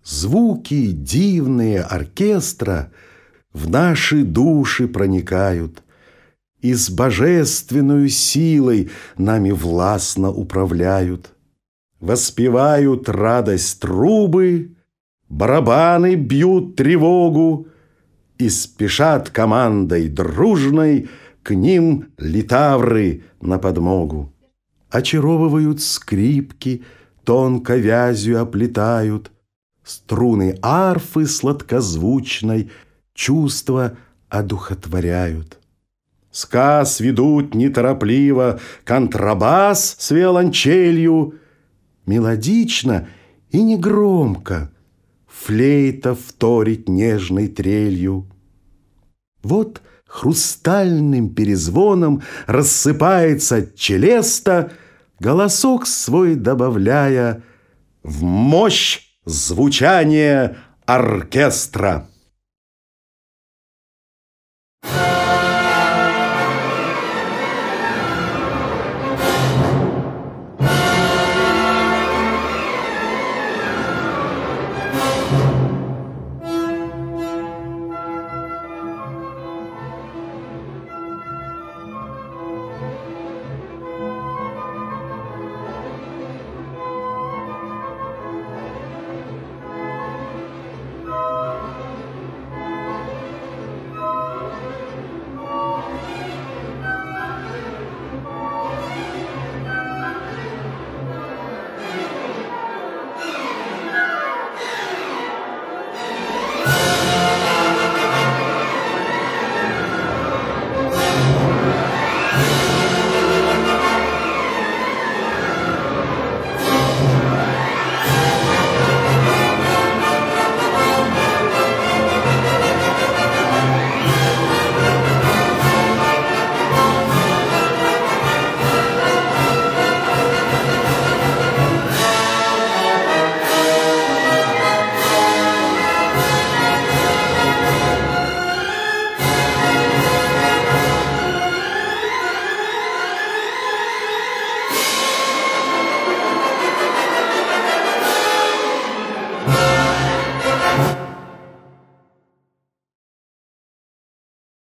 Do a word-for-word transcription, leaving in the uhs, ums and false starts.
Звуки дивные оркестра в наши души проникают и с божественной силой нами властно управляют. Воспевают радость трубы, барабаны бьют тревогу, и спешат командой дружной к ним литавры на подмогу. Очаровывают скрипки, тонко вязью оплетают, струны арфы сладкозвучной чувства одухотворяют. Сказ ведут неторопливо контрабас с виолончелью, мелодично и негромко флейта вторит нежной трелью. Вот хрустальным перезвоном рассыпается челеста, голосок свой добавляя в мощь звучания оркестра.